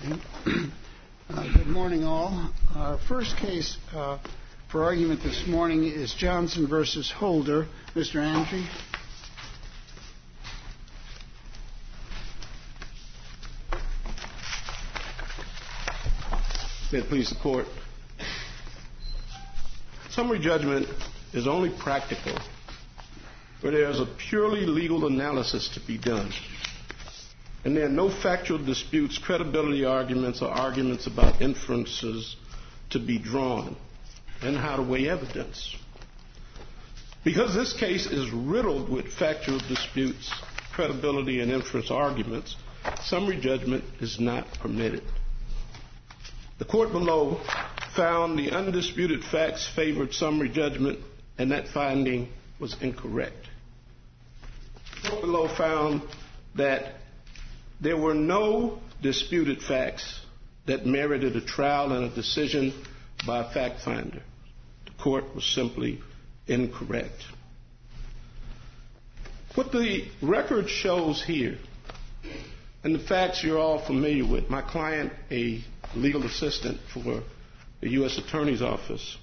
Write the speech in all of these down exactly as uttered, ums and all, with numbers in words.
Uh, good morning, all. Our first case uh, for argument this morning is Johnson versus Holder. Mister Andrew. May it please the court. Summary judgment is only practical where there is a purely legal analysis to be done, and there are no factual disputes, credibility arguments, or arguments about inferences to be drawn and how to weigh evidence. Because this case is riddled with factual disputes, credibility, and inference arguments, summary judgment is not permitted. The court below found the undisputed facts favored summary judgment, and that finding was incorrect. The court below found that there were no disputed facts that merited a trial and a decision by a fact finder. The court was simply incorrect. What the record shows here, and the facts you're all familiar with, my client, a legal assistant for the U S Attorney's Office,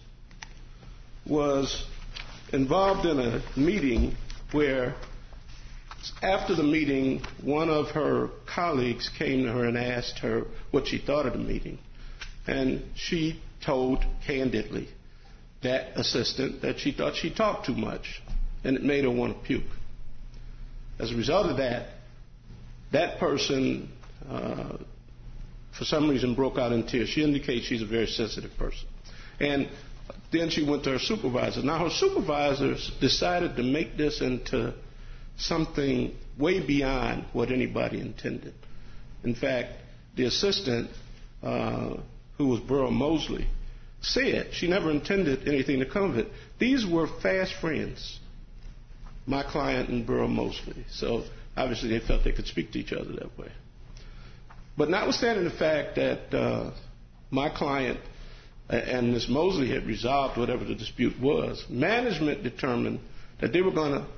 was involved in a meeting where after the meeting, one of her colleagues came to her and asked her what she thought of the meeting. And she told candidly that assistant that she thought she talked too much, and it made her want to puke. As a result of that, that person, uh, for some reason, broke out in tears. She indicates she's a very sensitive person. And then she went to her supervisor. Now, her supervisors decided to make this into something way beyond what anybody intended. In fact, the assistant, uh, who was Burl Mosley, said she never intended anything to come of it. These were fast friends, my client and Burl Mosley. So obviously they felt they could speak to each other that way. But notwithstanding the fact that uh, my client and Miz Mosley had resolved whatever the dispute was, management determined that they were going to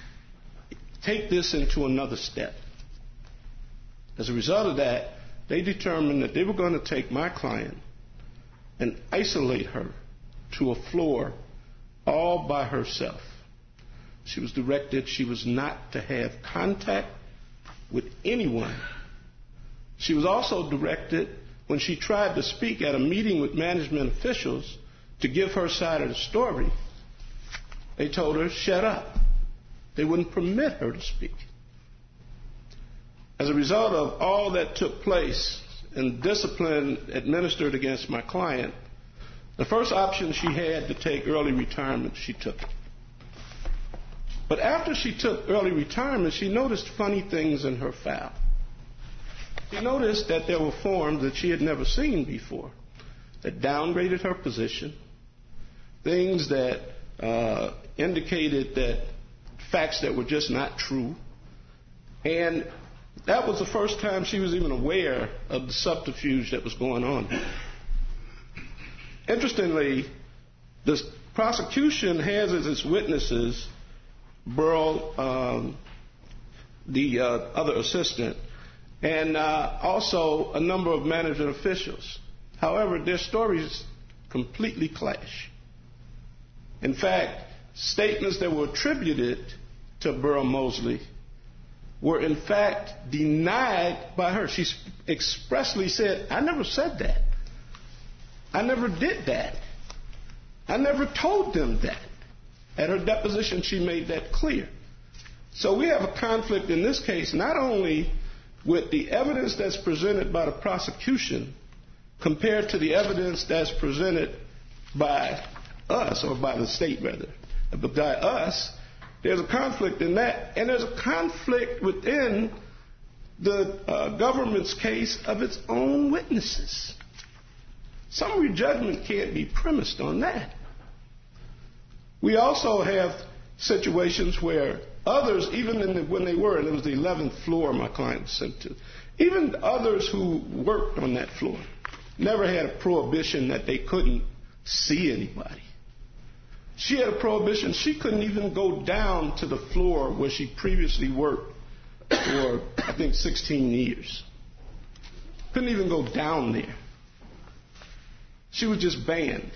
take this into another step. As a result of that, they determined that they were going to take my client and isolate her to a floor all by herself. She was directed she was not to have contact with anyone. She was also directed, when she tried to speak at a meeting with management officials to give her side of the story, they told her, shut up. They wouldn't permit her to speak. As a result of all that took place and discipline administered against my client, the first option she had to take early retirement, she took it. But after she took early retirement, she noticed funny things in her file. She noticed that there were forms that she had never seen before that downgraded her position, things that uh, indicated that facts that were just not true. And that was the first time she was even aware of the subterfuge that was going on. Interestingly, the prosecution has as its witnesses Burl, um, the uh, other assistant, and uh, also a number of management officials. However, their stories completely clash. In fact, statements that were attributed to Burl Mosley were in fact denied by her. She expressly said, I never said that. I never did that. I never told them that. At her deposition, she made that clear. So we have a conflict in this case, not only with the evidence that's presented by the prosecution compared to the evidence that's presented by us, or by the state rather, but by us. There's a conflict in that, and there's a conflict within the uh, government's case of its own witnesses. Summary judgment can't be premised on that. We also have situations where others, even in the, when they were, and it was the eleventh floor my client was sent to, even others who worked on that floor never had a prohibition that they couldn't see anybody. She had a prohibition. She couldn't even go down to the floor where she previously worked for, I think, sixteen years. couldn't even go down there. She was just banned.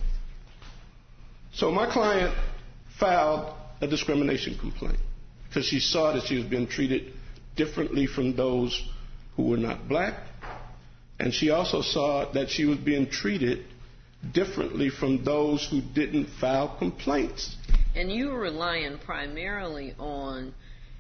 So my client filed a discrimination complaint because she saw that she was being treated differently from those who were not black, and she also saw that she was being treated differently from those who didn't file complaints. And you were relying primarily on,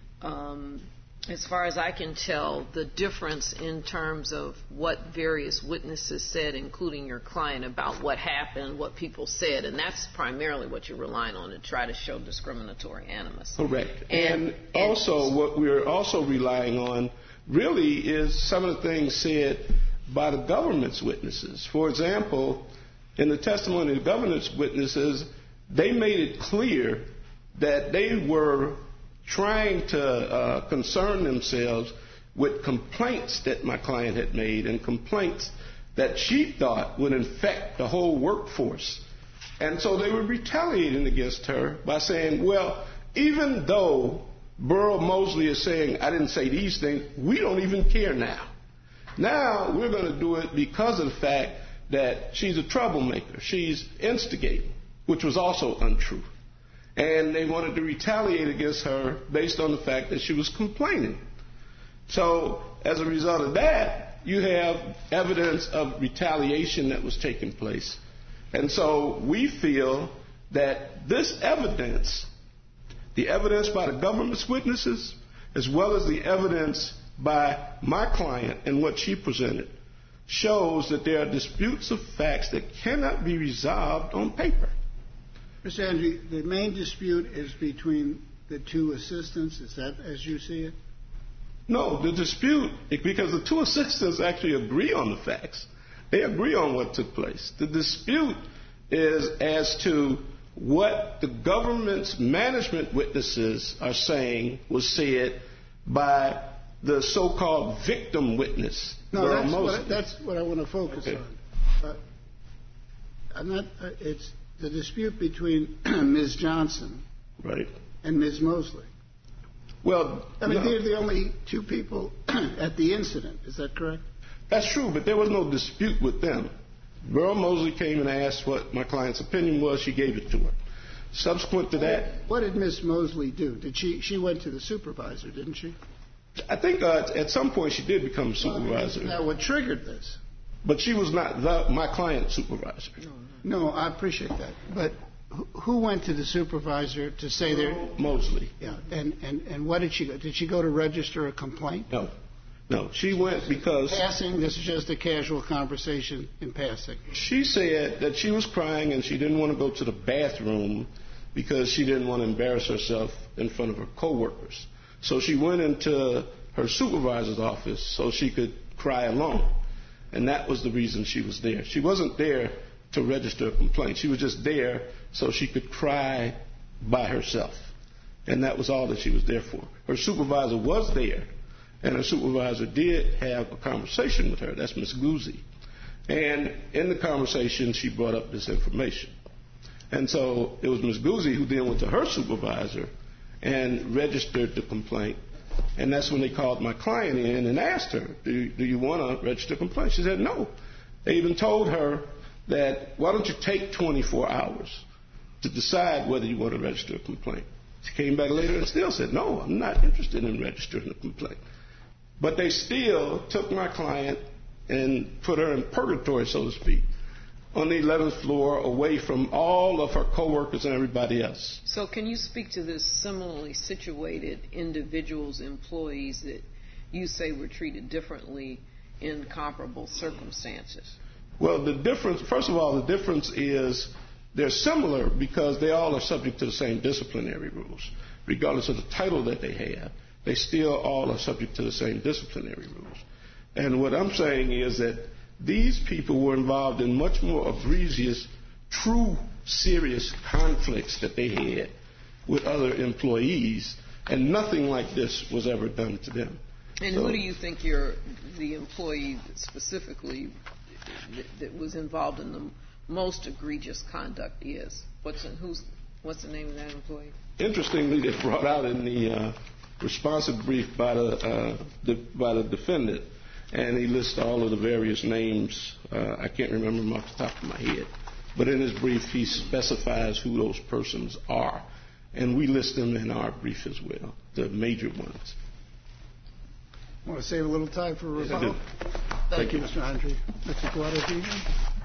um, as far as I can tell, the difference in terms of what various witnesses said, including your client, about what happened, what people said, and that's primarily what you're relying on to try to show discriminatory animus. Correct. And, and also and what we're also relying on really is some of the things said by the government's witnesses. For example, in the testimony of the government's witnesses, they made it clear that they were trying to uh, concern themselves with complaints that my client had made and complaints that she thought would infect the whole workforce. And so they were retaliating against her by saying, well, even though Burl Mosley is saying, I didn't say these things, we don't even care now. Now we're going to do it because of the fact that she's a troublemaker. She's instigating, which was also untrue. And they wanted to retaliate against her based on the fact that she was complaining. So as a result of that, you have evidence of retaliation that was taking place. And so we feel that this evidence, the evidence by the government's witnesses, as well as the evidence by my client and what she presented, shows that there are disputes of facts that cannot be resolved on paper. Mister Andrew, the main dispute is between the two assistants. Is that as you see it? No, the dispute, because the two assistants actually agree on the facts. They agree on what took place. The dispute is as to what the government's management witnesses are saying was said by the so-called victim witness. No, that's what, I, that's what I want to focus okay. on. Uh, I'm not. Uh, it's the dispute between Miz Johnson, right, and Miz Mosley. Well, I mean, no. they're the only two people at the incident. Is that correct? That's true, but there was no dispute with them. Burl Mosley came and asked what my client's opinion was. She gave it to her. Subsequent to that, what did Miz Mosley do? Did she? She went to the supervisor, didn't she? I think uh, at some point she did become a supervisor. Well, I mean, what triggered this? But she was not the, my client's supervisor. No, no, I appreciate that. But who went to the supervisor to say there? Mosley. Yeah, and, and, and what did she go? Did she go to register a complaint? No, no. She went because passing. This is just a casual conversation in passing. She said that she was crying and she didn't want to go to the bathroom because she didn't want to embarrass herself in front of her coworkers. So she went into her supervisor's office so she could cry alone. And that was the reason she was there. She wasn't there to register a complaint. She was just there so she could cry by herself. And that was all that she was there for. Her supervisor was there, and her supervisor did have a conversation with her. That's Miz Guzzi. And in the conversation, she brought up this information. And so it was Miz Guzzi who then went to her supervisor and registered the complaint. And that's when they called my client in and asked her, do you, do you want to register a complaint? She said no. They even told her that, why don't you take twenty-four hours to decide whether you want to register a complaint? She came back later and still said, no, I'm not interested in registering a complaint. But they still took my client and put her in purgatory, so to speak, on the eleventh floor, away from all of her coworkers and everybody else. So can you speak to this similarly situated individuals, employees that you say were treated differently in comparable circumstances? Well, the difference, first of all, the difference is they're similar because they all are subject to the same disciplinary rules. Regardless of the title that they have, they still all are subject to the same disciplinary rules. And what I'm saying is that these people were involved in much more egregious, true, serious conflicts that they had with other employees, and nothing like this was ever done to them. And so, who do you think you're, the employee specifically that, that was involved in the most egregious conduct is? What's in, who's what's the name of that employee? Interestingly, they brought out in the uh, responsive brief by the, uh, the by the defendant and he lists all of the various names. Uh, I can't remember them off the top of my head. But in his brief, he specifies who those persons are. And we list them in our brief as well, the major ones. Want to save a little time for rebuttal? Thank, Thank you, Mister Andre. Mister Guadagnino.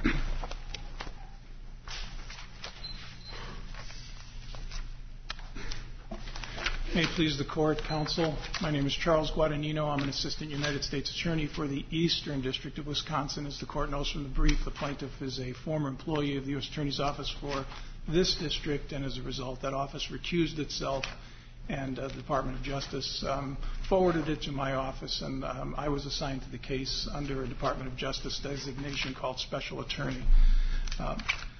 May it please the Court, Counsel. My name is Charles Guadagnino. I'm an Assistant United States Attorney for the Eastern District of Wisconsin. As the Court knows from the brief, the plaintiff is a former employee of the U S Attorney's Office for this district, and as a result, that office recused itself, and uh, the Department of Justice um, forwarded it to my office, and um, I was assigned to the case under a Department of Justice designation called Special Attorney. Uh,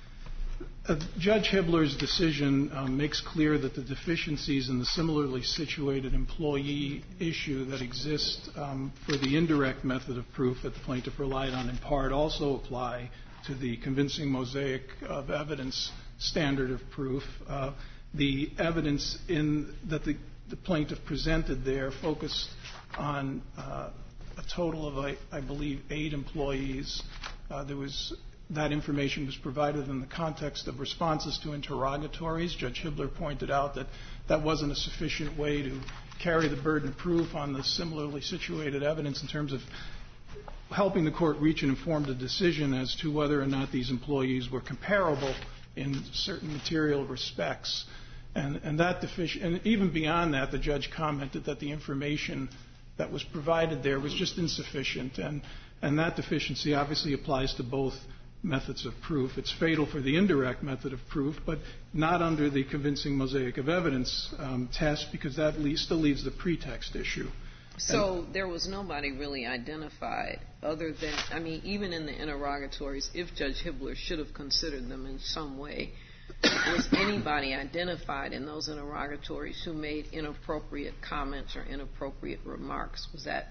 Uh, Judge Hibbler's decision um, makes clear that the deficiencies in the similarly situated employee issue that exist um, for the indirect method of proof that the plaintiff relied on in part also apply to the convincing mosaic of evidence standard of proof. Uh, the evidence in that the, the plaintiff presented there focused on uh, a total of, I, I believe, eight employees. Uh, there was That information was provided in the context of responses to interrogatories. Judge Hibbler pointed out that that wasn't a sufficient way to carry the burden of proof on the similarly situated evidence in terms of helping the court reach an informed decision as to whether or not these employees were comparable in certain material respects. And, and that defici- and even beyond that, the judge commented that the information that was provided there was just insufficient. And, and that deficiency obviously applies to both methods of proof. It's fatal for the indirect method of proof, but not under the convincing mosaic of evidence um, test, because that le- still leaves the pretext issue. So and there was nobody really identified other than, I mean, even in the interrogatories, if Judge Hibbler should have considered them in some way, was anybody identified in those interrogatories who made inappropriate comments or inappropriate remarks? Was that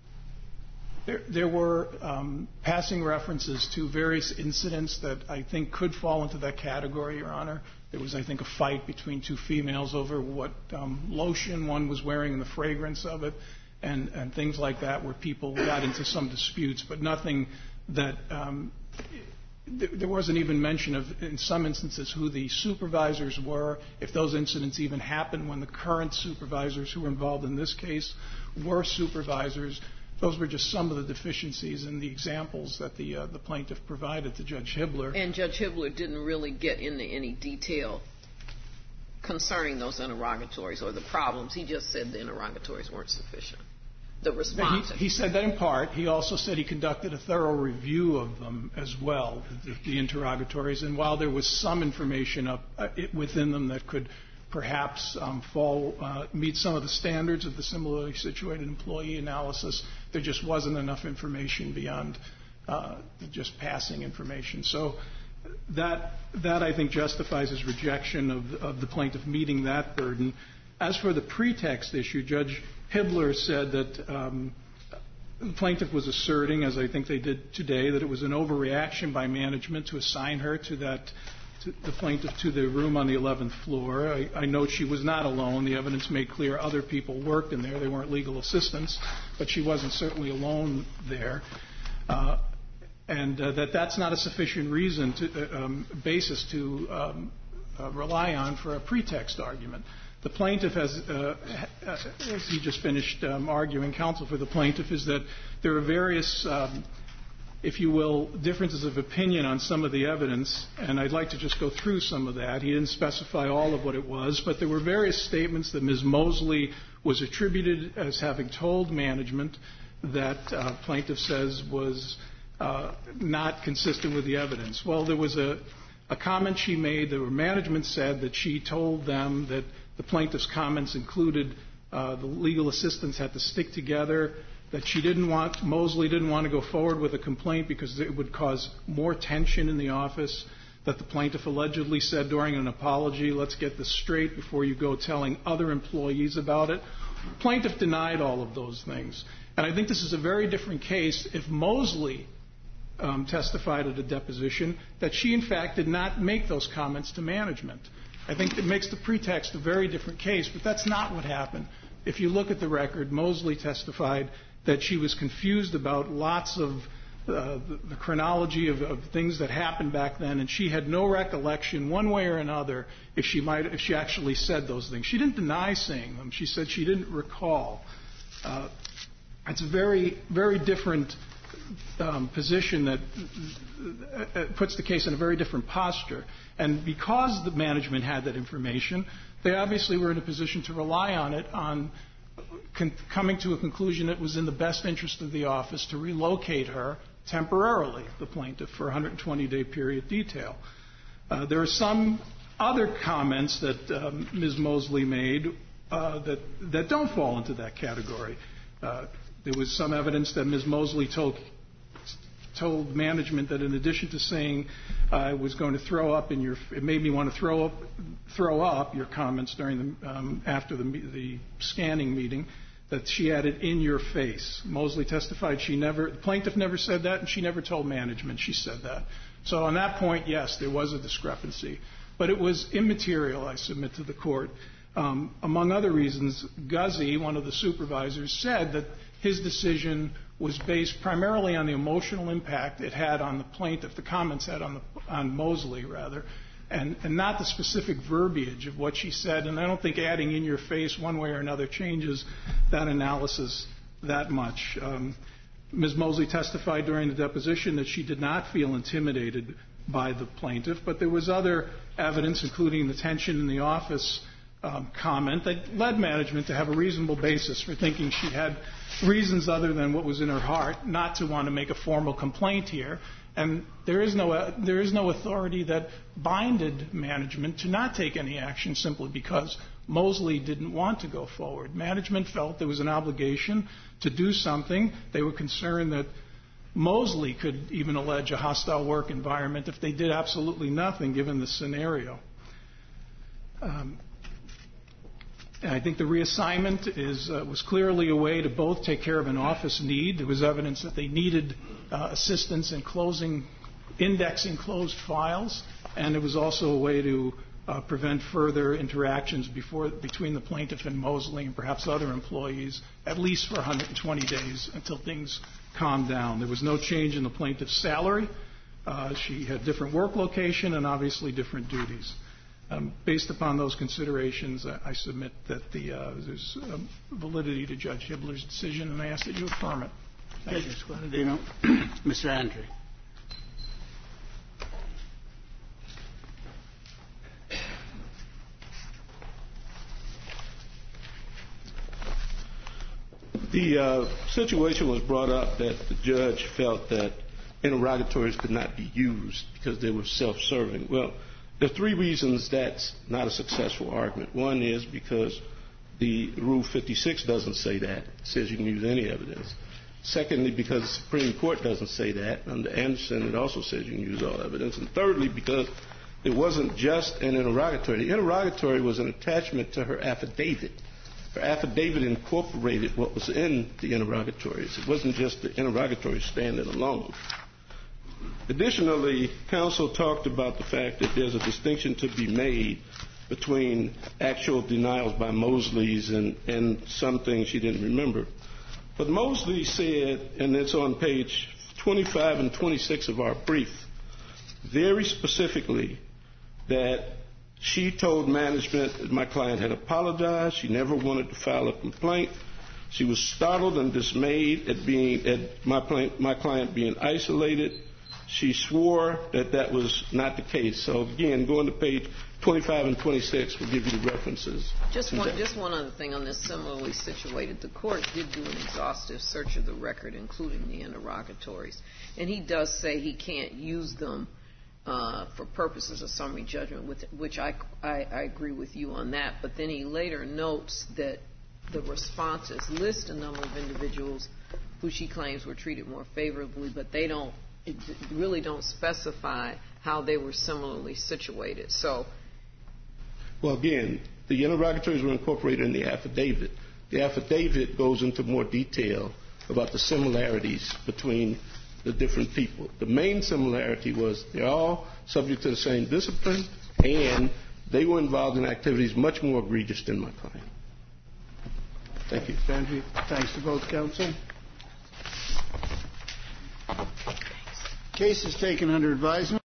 There, there were um, passing references to various incidents that I think could fall into that category, Your Honor. There was, I think, a fight between two females over what um, lotion one was wearing and the fragrance of it, and, and things like that, where people got into some disputes, but nothing that um, th- there wasn't even mention of, in some instances, who the supervisors were, if those incidents even happened when the current supervisors who were involved in this case were supervisors. Those were just some of the deficiencies in the examples that the uh, the plaintiff provided to Judge Hibbler. And Judge Hibbler didn't really get into any detail concerning those interrogatories or the problems. He just said the interrogatories weren't sufficient. The response. He, he said that in part. He also said he conducted a thorough review of them as well, the, the interrogatories. And while there was some information up uh, it, within them that could perhaps um, fall, uh, meet some of the standards of the similarly situated employee analysis, there just wasn't enough information beyond uh, just passing information. So that, that I think justifies his rejection of, of the plaintiff meeting that burden. As for the pretext issue, Judge Hibbler said that um, the plaintiff was asserting, as I think they did today, that it was an overreaction by management to assign her to that the plaintiff to the room on the eleventh floor. I, I note she was not alone. The evidence made clear other people worked in there. They weren't legal assistants, but she wasn't certainly alone there. Uh, and uh, that that's not a sufficient reason to uh, um, basis to um, uh, rely on for a pretext argument. The plaintiff has, uh, as he just finished um, arguing, counsel for the plaintiff is that there are various um, if you will, differences of opinion on some of the evidence, and I'd like to just go through some of that. He didn't specify all of what it was, but there were various statements that Miz Mosley was attributed as having told management that uh, plaintiff says was uh, not consistent with the evidence. Well, there was a, a comment she made that management said that she told them that the plaintiff's comments included uh, the legal assistants had to stick together, that she didn't want, Mosley didn't want to go forward with a complaint because it would cause more tension in the office, that the plaintiff allegedly said during an apology, let's get this straight before you go telling other employees about it. Plaintiff denied all of those things. And I think this is a very different case if Mosley um, testified at a deposition that she, in fact, did not make those comments to management. I think it makes the pretext a very different case, but that's not what happened. If you look at the record, Mosley testified that she was confused about lots of uh, the, the chronology of, of things that happened back then, and she had no recollection one way or another if she might if she actually said those things. She didn't deny saying them. She said she didn't recall. Uh, it's a very, very different um, position that uh, puts the case in a very different posture. And because the management had that information, they obviously were in a position to rely on it on con- coming to a conclusion that it was in the best interest of the office to relocate her temporarily, the plaintiff, for a one hundred twenty day period detail. Uh, there are some other comments that um, Miz Mosley made uh, that, that don't fall into that category. Uh, there was some evidence that Miz Mosley told told management that in addition to saying uh, I was going to throw up in your, it made me want to throw up, throw up your comments during the um, after the the scanning meeting, that she added in your face. Mosley testified she never, the plaintiff never said that, and she never told management she said that. So on that point, yes, there was a discrepancy, but it was immaterial, I submit to the court. Um, among other reasons, Guzzi, one of the supervisors, said that his decision was based primarily on the emotional impact it had on the plaintiff, the comments had on, the, on Mosley, rather, and, and not the specific verbiage of what she said. And I don't think adding in your face one way or another changes that analysis that much. Um, Miz Mosley testified during the deposition that she did not feel intimidated by the plaintiff, but there was other evidence, including the tension in the office Um, comment that led management to have a reasonable basis for thinking she had reasons other than what was in her heart not to want to make a formal complaint here. And there is no uh, there is no authority that binded management to not take any action simply because Mosley didn't want to go forward. Management felt there was an obligation to do something. They were concerned that Mosley could even allege a hostile work environment if they did absolutely nothing given the scenario. Um, I think the reassignment is, uh, was clearly a way to both take care of an office need. There was evidence that they needed uh, assistance in closing, indexing closed files, and it was also a way to uh, prevent further interactions before, between the plaintiff and Mosley and perhaps other employees, at least for one hundred twenty days until things calmed down. There was no change in the plaintiff's salary. Uh, she had different work location and obviously different duties. Um, based upon those considerations, I, I submit that the, uh, there's um, validity to Judge Hibbler's decision, and I ask that you affirm it. Thank you. Mister Guadagnino. Mister Andre. The uh, situation was brought up that the judge felt that interrogatories could not be used because they were self-serving. Well, there are three reasons that's not a successful argument. One is because the Rule fifty-six doesn't say that. It says you can use any evidence. Secondly, because the Supreme Court doesn't say that. Under Anderson, it also says you can use all evidence. And thirdly, because it wasn't just an interrogatory. The interrogatory was an attachment to her affidavit. Her affidavit incorporated what was in the interrogatories. It wasn't just the interrogatory standing alone. Additionally, counsel talked about the fact that there's a distinction to be made between actual denials by Mosley's and, and some things she didn't remember. But Mosley said, and it's on page twenty-five and twenty-six of our brief, very specifically that she told management that my client had apologized. She never wanted to file a complaint. She was startled and dismayed at being at my client, my client being isolated. She swore that that was not the case. So again, going to page twenty-five and twenty-six will give you the references. Just one, just one other thing on this similarly situated. The court did do an exhaustive search of the record, including the interrogatories, and he does say he can't use them uh, for purposes of summary judgment, with, which I, I, I agree with you on that. But then he later notes that the responses list a number of individuals who she claims were treated more favorably, but they don't. It really don't specify how they were similarly situated. So, well, again, the interrogatories were incorporated in the affidavit. The affidavit goes into more detail about the similarities between the different people. The main similarity was they're all subject to the same discipline, and they were involved in activities much more egregious than my client. Thank you. Thank you. Thanks to both counsel. Case is taken under advisement.